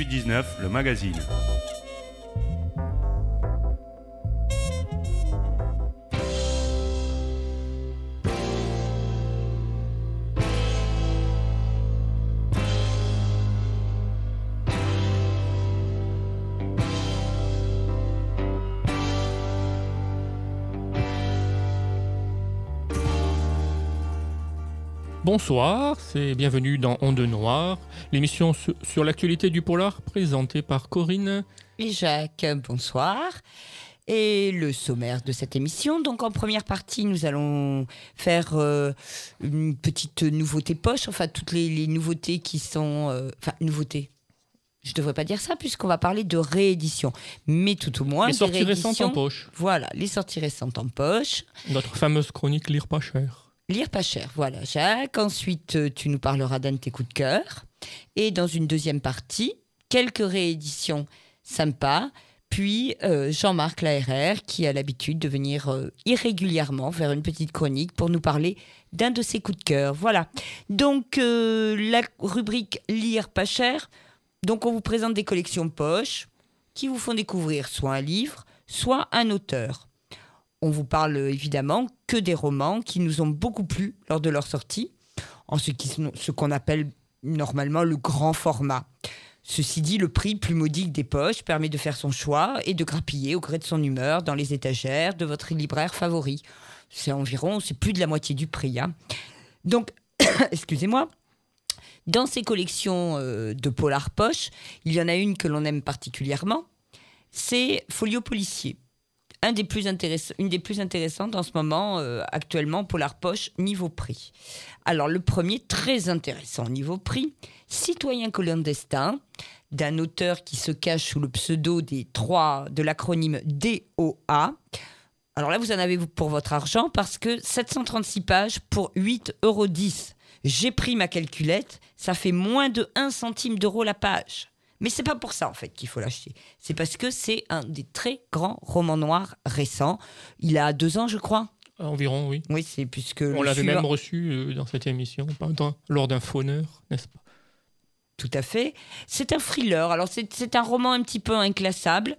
18-19, le magazine. Bonsoir, c'est bienvenue dans Onde Noire, l'émission sur l'actualité du polar présentée par Corinne et Jacques. Bonsoir. Et le sommaire de cette émission, donc en première partie, nous allons faire une petite nouveauté poche, enfin toutes les nouveautés qui sont... nouveautés. Je ne devrais pas dire ça puisqu'on va parler de réédition. Mais tout au moins, les sorties récentes en poche. Voilà, les sorties récentes en poche. Notre fameuse chronique Lire pas cher. Lire pas cher, voilà Jacques. Ensuite, tu nous parleras d'un de tes coups de cœur. Et dans une deuxième partie, quelques rééditions sympas. Puis Jean-Marc Laherrère, qui a l'habitude de venir irrégulièrement faire une petite chronique pour nous parler d'un de ses coups de cœur. Voilà. Donc, la rubrique Lire pas cher. Donc, on vous présente des collections poche qui vous font découvrir soit un livre, soit un auteur. On vous parle évidemment que des romans qui nous ont beaucoup plu lors de leur sortie, en ce qu'on appelle normalement le grand format. Ceci dit, le prix plus modique des poches permet de faire son choix et de grappiller au gré de son humeur dans les étagères de votre libraire favori. C'est plus de la moitié du prix. Hein. Donc, excusez-moi, dans ces collections de polar poche, il y en a une que l'on aime particulièrement, c'est Folio Policier. Une des plus intéressantes en ce moment, actuellement, Polar Poche, niveau prix. Alors, le premier, très intéressant niveau prix, Citoyen clandestin, d'un auteur qui se cache sous le pseudo de l'acronyme DOA. Alors là, vous en avez pour votre argent, parce que 736 pages pour 8,10 €. J'ai pris ma calculette, ça fait moins de 1 centime d'euro la page. Mais c'est pas pour ça, en fait, qu'il faut l'acheter. C'est parce que c'est un des très grands romans noirs récents. Il a 2 ans, je crois. Environ, oui. Oui, c'est puisque... On l'avait même reçu dans cette émission, lors d'un fauneur, n'est-ce pas ? Tout à fait. C'est un thriller. Alors, c'est un roman un petit peu inclassable.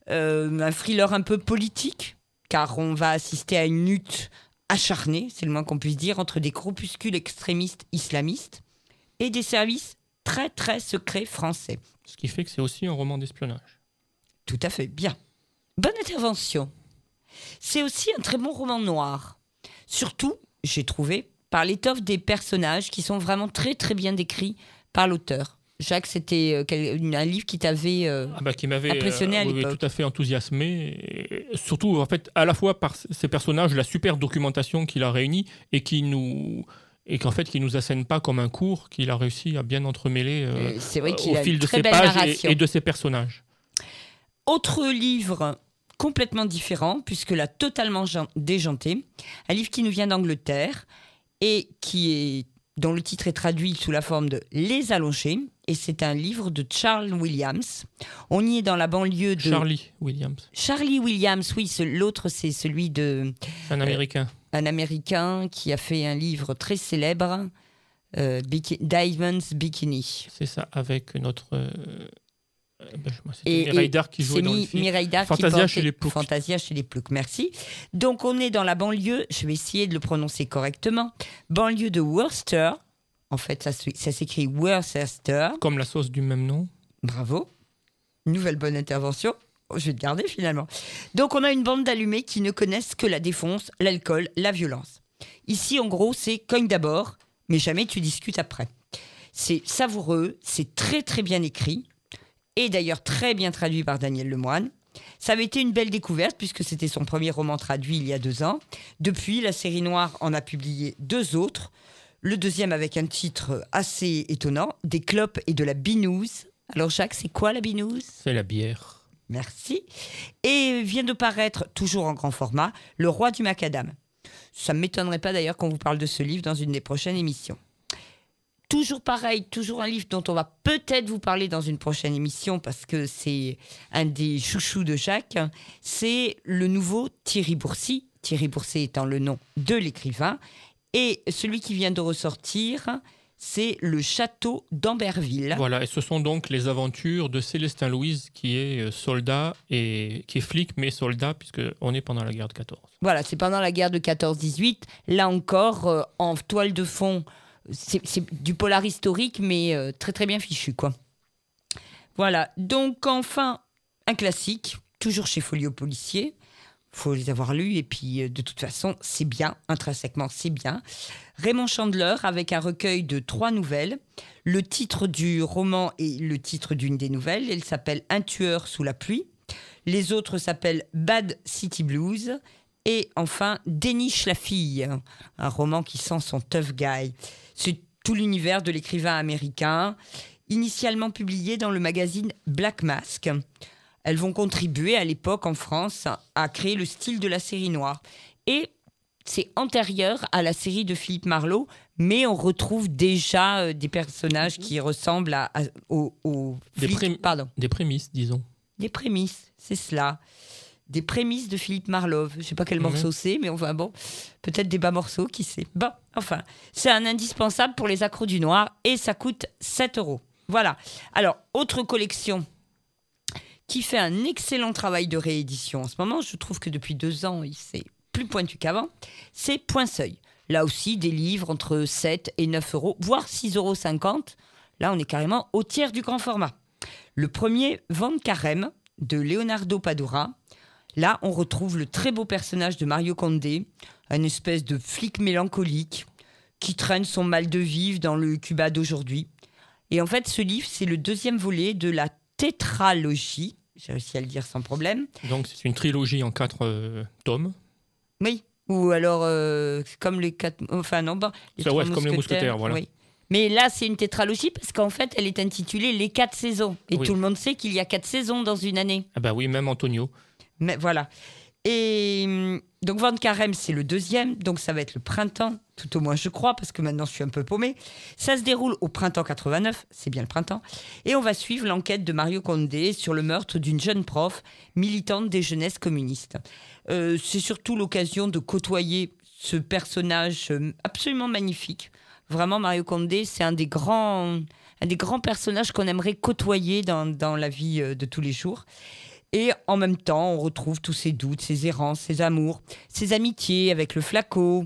Un thriller un peu politique, car on va assister à une lutte acharnée, c'est le moins qu'on puisse dire, entre des groupuscules extrémistes islamistes et des services très, très secrets français. Ce qui fait que c'est aussi un roman d'espionnage. Tout à fait, bien. Bonne intervention. C'est aussi un très bon roman noir. Surtout, j'ai trouvé, par l'étoffe des personnages qui sont vraiment très très bien décrits par l'auteur. Jacques, c'était un livre qui t'avait qui m'avait impressionné à l'époque. Oui, tout à fait enthousiasmé. Et surtout, en fait, à la fois par ces personnages, la super documentation qu'il a réunie et qui nous assène pas comme un cours, qu'il a réussi à bien entremêler au fil de ses pages et de ses personnages. Autre livre complètement différent, puisque là, totalement déjanté, un livre qui nous vient d'Angleterre et dont le titre est traduit sous la forme de Les Allongés, et c'est un livre de Charles Williams. On y est dans la banlieue de... Charlie Williams. Charlie Williams, oui, l'autre c'est celui de... Un Américain. Un Américain qui a fait un livre très célèbre, Diamonds Bikini. C'est ça, avec notre... c'était Mireille Darc qui jouait dans le film. Mireille Darc Fantasia chez les Ploucs. Fantasia chez les Ploucs, merci. Donc on est dans la banlieue, je vais essayer de le prononcer correctement, banlieue de Worcester. En fait, ça s'écrit Worcester. Comme la sauce du même nom. Bravo. Nouvelle bonne intervention. Je vais te garder finalement. Donc on a une bande d'allumés qui ne connaissent que la défonce, l'alcool, la violence. Ici, en gros, c'est cogne d'abord, mais jamais tu discutes après. C'est savoureux, c'est très très bien écrit, et d'ailleurs très bien traduit par Daniel Lemoine. Ça avait été une belle découverte, puisque c'était son premier roman traduit il y a 2 ans. Depuis, la série Noire en a publié 2 autres. Le deuxième avec un titre assez étonnant, Des clopes et de la binouse. Alors Jacques, c'est quoi la binouse ? C'est la bière. Merci. Et vient de paraître, toujours en grand format, Le Roi du Macadam. Ça ne m'étonnerait pas d'ailleurs qu'on vous parle de ce livre dans une des prochaines émissions. Toujours pareil, toujours un livre dont on va peut-être vous parler dans une prochaine émission parce que c'est un des chouchous de Jacques. C'est le nouveau Thierry Bourcy. Thierry Bourcy étant le nom de l'écrivain. Et celui qui vient de ressortir, c'est le château d'Amberville. Voilà, et ce sont donc les aventures de Célestin Louise, qui est soldat, et qui est flic, mais soldat, puisqu'on est pendant la guerre de 14. Voilà, c'est pendant la guerre de 14-18. Là encore, en toile de fond, c'est du polar historique, mais très très bien fichu, quoi. Voilà, donc enfin, un classique, toujours chez Folio Policier. Il faut les avoir lus, et puis de toute façon, c'est bien, intrinsèquement, c'est bien. Raymond Chandler, avec un recueil de 3 nouvelles. Le titre du roman est le titre d'une des nouvelles. Elle s'appelle Un tueur sous la pluie. Les autres s'appellent Bad City Blues. Et enfin, Déniche la fille, un roman qui sent son tough guy. C'est tout l'univers de l'écrivain américain, initialement publié dans le magazine Black Mask. Elles vont contribuer à l'époque en France à créer le style de la série noire. Et c'est antérieur à la série de Philippe Marlowe, mais on retrouve déjà des personnages qui ressemblent aux flics. Des prémices, disons. Des prémices, c'est cela. Des prémices de Philippe Marlowe. Je ne sais pas quel morceau c'est, mais enfin bon, peut-être des bas morceaux, qui sait. Bon, enfin, c'est un indispensable pour les accros du noir et ça coûte 7 €. Voilà. Alors, autre collection qui fait un excellent travail de réédition en ce moment. Je trouve que depuis 2 ans, c'est plus pointu qu'avant. C'est Point Seuil. Là aussi, des livres entre 7 et 9 €, voire 6,50 €. Là, on est carrément au tiers du grand format. Le premier, Van Carême, de Leonardo Padura. Là, on retrouve le très beau personnage de Mario Condé, une espèce de flic mélancolique qui traîne son mal de vivre dans le Cuba d'aujourd'hui. Et en fait, ce livre, c'est le 2e volet de la tétralogie. J'ai réussi à le dire sans problème. Donc, c'est une trilogie en 4 tomes. Oui, ou alors comme les 4... Enfin, non, bon, comme les mousquetaires, voilà. Oui. Mais là, c'est une tétralogie parce qu'en fait, elle est intitulée Les 4 saisons. Et tout le monde sait qu'il y a 4 saisons dans une année. Ah bah oui, même Antonio. Mais voilà. Et donc, Van Carême, c'est le 2e. Donc, ça va être le printemps, tout au moins, je crois, parce que maintenant, je suis un peu paumée. Ça se déroule au printemps 89. C'est bien le printemps. Et on va suivre l'enquête de Mario Condé sur le meurtre d'une jeune prof militante des jeunesses communistes. C'est surtout l'occasion de côtoyer ce personnage absolument magnifique. Vraiment, Mario Condé, c'est un des grands personnages qu'on aimerait côtoyer dans la vie de tous les jours. Et en même temps, on retrouve tous ses doutes, ses errances, ses amours, ses amitiés avec le Flaco,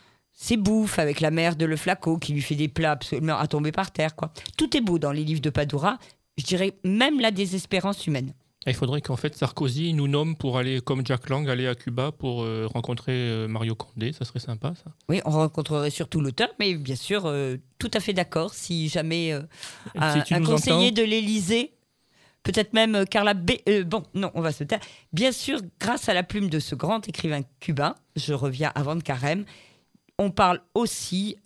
ses bouffes avec la mère de le Flaco qui lui fait des plats absolument à tomber par terre, quoi. Tout est beau dans les livres de Padura. Je dirais même la désespérance humaine. Il faudrait qu'en fait Sarkozy nous nomme pour aller, comme Jack Lang, aller à Cuba pour rencontrer Mario Condé. Ça serait sympa, ça. Oui, on rencontrerait surtout l'auteur, mais bien sûr, tout à fait d'accord. Si jamais un conseiller de l'Élysée, peut-être même Carla B... bon, non, on va se taire. Bien sûr, grâce à la plume de ce grand écrivain cubain, je reviens à Van Carême, on parle aussi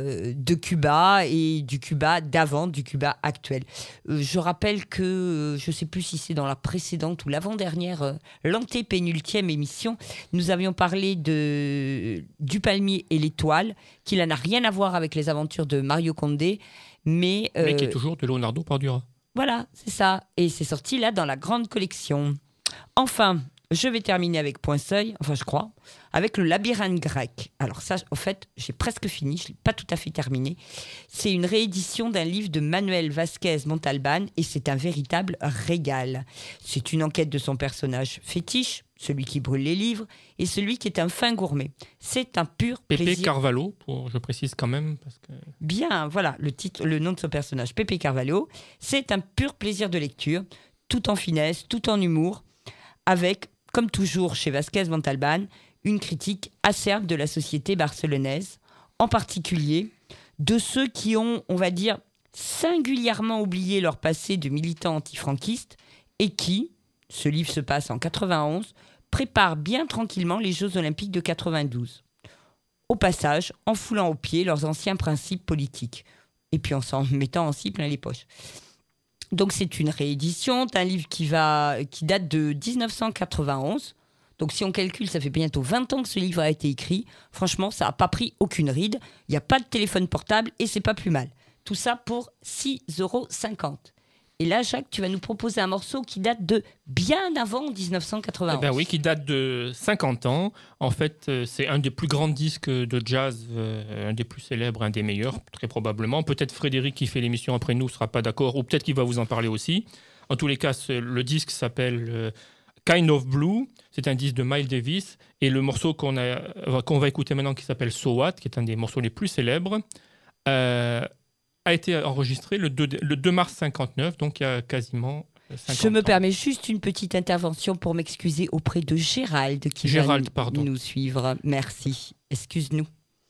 de Cuba et du Cuba d'avant, du Cuba actuel. Je rappelle que, je ne sais plus si c'est dans la précédente ou l'avant-dernière, l'antépénultième émission, nous avions parlé du palmier et l'étoile, qui n'a rien à voir avec les aventures de Mario Condé, mais qui est toujours de Leonardo Padura. Voilà, c'est ça. Et c'est sorti là dans la grande collection. Enfin, je vais terminer avec Point Seuil, enfin je crois, avec le labyrinthe grec. Alors ça, en fait, j'ai presque fini, je ne l'ai pas tout à fait terminé. C'est une réédition d'un livre de Manuel Vázquez Montalbán et c'est un véritable régal. C'est une enquête de son personnage fétiche, celui qui brûle les livres, et celui qui est un fin gourmet. C'est un pur plaisir. Pepe Carvalho, je précise quand même. Parce que... Bien, voilà, le nom de son personnage, Pepe Carvalho. C'est un pur plaisir de lecture, tout en finesse, tout en humour, avec, comme toujours chez Vázquez Montalbán, une critique acerbe de la société barcelonaise, en particulier de ceux qui ont, on va dire, singulièrement oublié leur passé de militants antifranquistes et qui, ce livre se passe en 91, préparent bien tranquillement les Jeux Olympiques de 92. Au passage, en foulant aux pieds leurs anciens principes politiques, et puis en s'en mettant aussi plein les poches. Donc c'est une réédition d'un livre qui date de 1991. Donc si on calcule, ça fait bientôt 20 ans que ce livre a été écrit. Franchement, ça n'a pas pris aucune ride. Il n'y a pas de téléphone portable et c'est pas plus mal. Tout ça pour 6,50 €. Et là, Jacques, tu vas nous proposer un morceau qui date de bien avant 1991. Eh ben oui, qui date de 50 ans. En fait, c'est un des plus grands disques de jazz, un des plus célèbres, un des meilleurs, très probablement. Peut-être Frédéric, qui fait l'émission après nous, ne sera pas d'accord, ou peut-être qu'il va vous en parler aussi. En tous les cas, le disque s'appelle Kind of Blue. C'est un disque de Miles Davis. Et le morceau qu'on va écouter maintenant, qui s'appelle So What, qui est un des morceaux les plus célèbres, a été enregistré le 2 mars 59, donc il y a quasiment 50 Je me ans. permets juste une petite intervention pour m'excuser auprès de Gérald qui va nous suivre. Merci. Excuse-nous.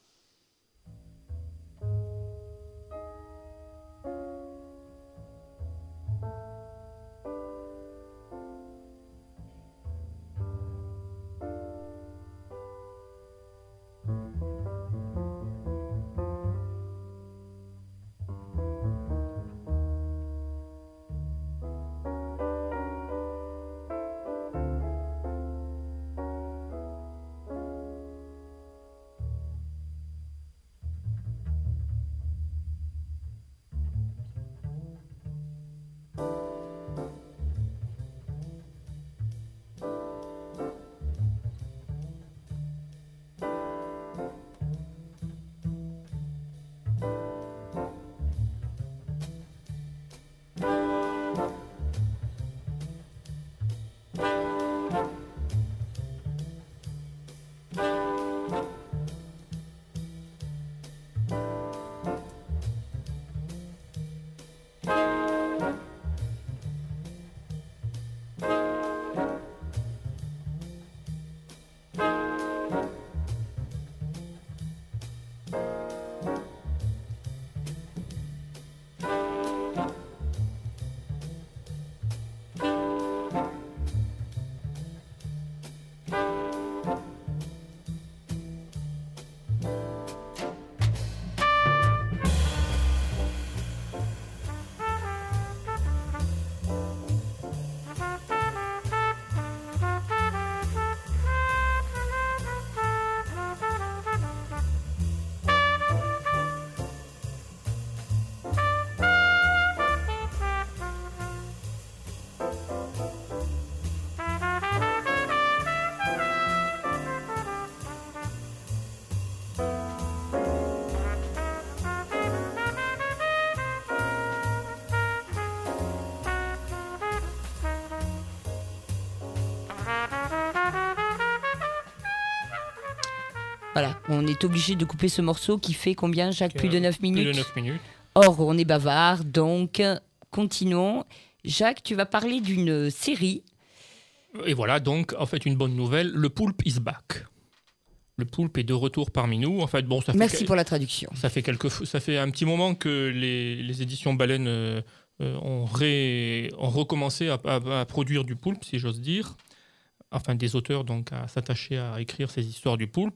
Voilà, on est obligé de couper ce morceau qui fait combien, Jacques? Plus de 9 minutes. Plus de 9 minutes. Or, on est bavard, donc continuons. Jacques, tu vas parler d'une série. Et voilà, donc, en fait, une bonne nouvelle, le Poulpe is back. Le Poulpe est de retour parmi nous. En fait, bon, ça fait Merci pour la traduction. Ça fait un petit moment que les éditions Baleine ont recommencé à produire du poulpe, si j'ose dire. Enfin, des auteurs donc à s'attacher à écrire ces histoires du poulpe.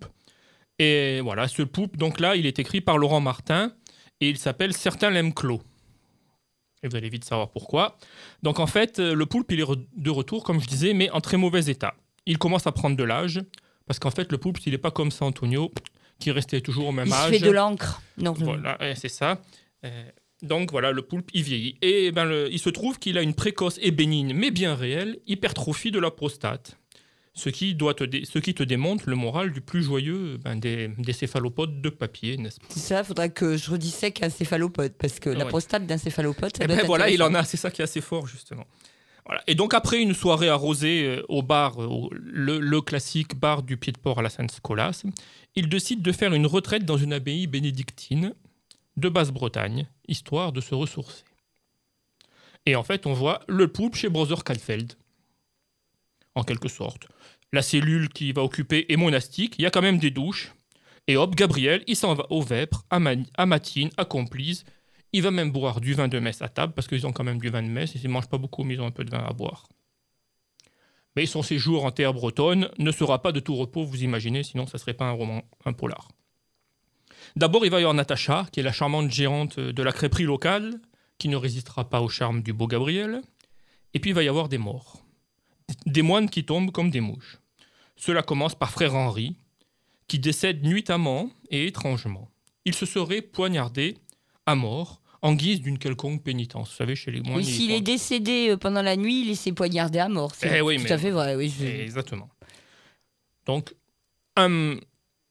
Et voilà, ce poulpe, donc là, il est écrit par Laurent Martin et il s'appelle Certains l'aiment clos. Et vous allez vite savoir pourquoi. Donc en fait, le poulpe, il est de retour, comme je disais, mais en très mauvais état. Il commence à prendre de l'âge, parce qu'en fait, le poulpe, il n'est pas comme ça, Antonio, qui restait toujours au même âge. Il se fait de l'encre. Non. Voilà, c'est ça. Donc voilà, le poulpe, il vieillit. Et il se trouve qu'il a une précoce et bénigne, mais bien réelle, hypertrophie de la prostate. Ce qui te démontre le moral du plus joyeux des céphalopodes de papier, n'est-ce pas? C'est ça, il faudra que je redissèque un céphalopode, parce que la prostate d'un céphalopode, ça doit être voilà, il en a, c'est ça qui est assez fort, justement. Voilà. Et donc, après une soirée arrosée au bar, le classique bar du Pied-de-Port à la Sainte-Scolas, il décide de faire une retraite dans une abbaye bénédictine de Basse-Bretagne, histoire de se ressourcer. Et en fait, on voit le poulpe chez Brother Caulfield, en quelque sorte. La cellule qui va occuper est monastique, il y a quand même des douches. Et hop, Gabriel, il s'en va au vêpres, à Matine, à Complize. Il va même boire du vin de messe à table, parce qu'ils ont quand même du vin de messe, ils ne mangent pas beaucoup, mais ils ont un peu de vin à boire. Mais son séjour en terre bretonne ne sera pas de tout repos, vous imaginez, sinon ça ne serait pas un roman, un polar. D'abord, il va y avoir Natacha, qui est la charmante gérante de la crêperie locale, qui ne résistera pas au charme du beau Gabriel. Et puis, il va y avoir des morts. Des moines qui tombent comme des mouches. Cela commence par frère Henri, qui décède nuitamment et étrangement. Il se serait poignardé à mort en guise d'une quelconque pénitence. Vous savez, chez les moines... Oui, s'il est décédé pendant la nuit, il s'est poignardé à mort. C'est tout à fait vrai. Oui, exactement. Donc, un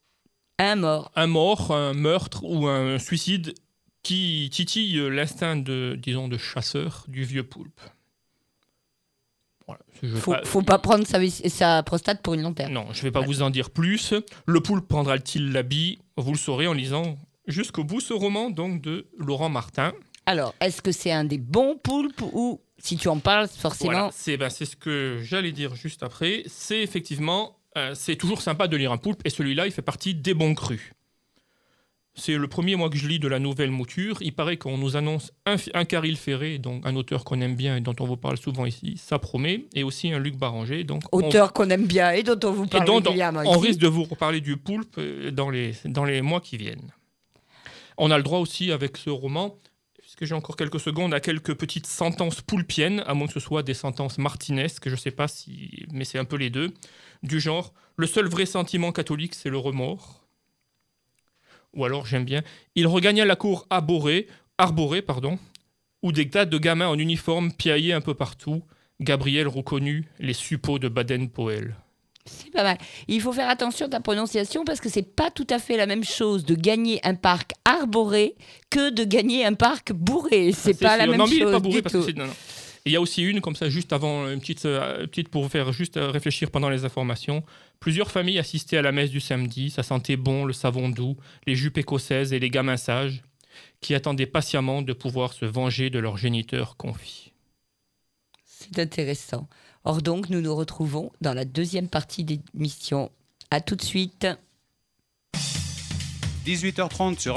mort, un meurtre ou un suicide qui titille l'instinct de chasseur du vieux poulpe. Voilà. Faut pas prendre sa prostate pour une lanterne. Non, je ne vais pas vous en dire plus. Le poulpe prendra-t-il l'habit? Vous le saurez en lisant jusqu'au bout ce roman donc, de Laurent Martin. Alors, est-ce que c'est un des bons poulpes ou, si tu en parles, forcément... Voilà, c'est ce que j'allais dire juste après. C'est effectivement, c'est toujours sympa de lire un poulpe, et celui-là, il fait partie des bons crus. C'est le premier mois que je lis de la nouvelle mouture. Il paraît qu'on nous annonce un Caril Ferré, donc un auteur qu'on aime bien et dont on vous parle souvent ici, ça promet, et aussi un Luc Baranger. Donc auteur qu'on aime bien et dont on vous parle régulièrement ici. On risque de vous reparler du poulpe dans les mois qui viennent. On a le droit aussi, avec ce roman, puisque j'ai encore quelques secondes, à quelques petites sentences poulpiennes, à moins que ce soit des sentences martinesques, je ne sais pas si... mais c'est un peu les deux, du genre « Le seul vrai sentiment catholique, c'est le remords ». Ou alors, j'aime bien, il regagna la cour arborée, où des tas de gamins en uniforme piaillaient un peu partout. Gabriel reconnut les suppôts de Baden-Powell. C'est pas mal. Il faut faire attention à ta prononciation parce que c'est pas tout à fait la même chose de gagner un parc arboré que de gagner un parc bourré. C'est pas la même chose. Non, mais il n'est pas bourré parce que c'est... Non. Il y a aussi une, comme ça, juste avant, une petite pour vous faire juste réfléchir pendant les informations. Plusieurs familles assistaient à la messe du samedi. Ça sentait bon, le savon doux, les jupes écossaises et les gamins sages qui attendaient patiemment de pouvoir se venger de leur géniteur confit. C'est intéressant. Or donc, nous nous retrouvons dans la deuxième partie d'émission. À tout de suite. 18h30 sur